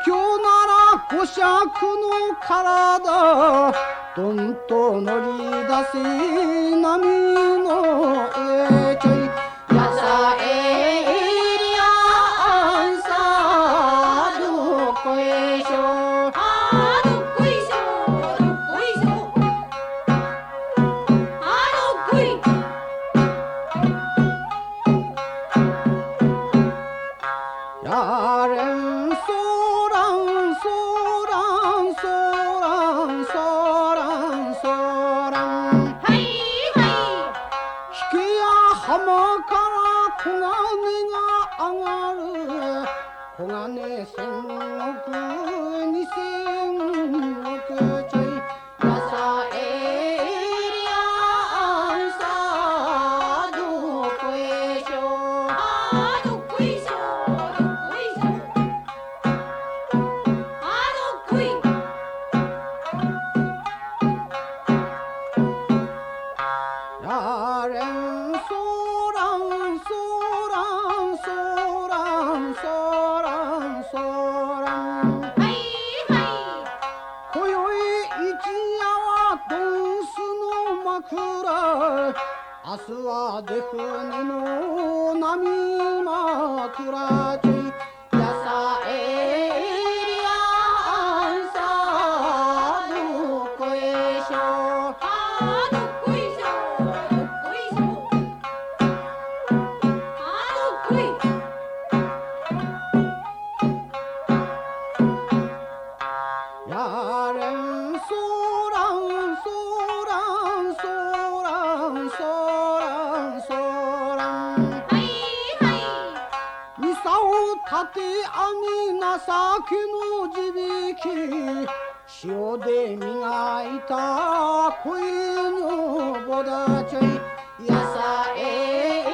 今日なら五尺の体どんと乗り出せ波の上ちょいやさえりゃんさどこへしょあどっこいしょどっこいしょあどっこいやれんそらんそらんそらんそらんそらんはいは引けや浜から黄金が上がる黄金千億二千億ちょいやさえりゃんさどこへしょあどっこいしょどっこいしょあどっこいやれんそらんそらんそらんそらんそらんはいは今宵一夜はドンスの枕明日は出船の波枕ちょいやさえりゃんさどこへしょあどっこいしょどっこいしょあどっこいやれんそらんそらんそらんそらんそらんはいはミサを立て網情けの地引き塩で磨いた恋のぼだちょいやさえ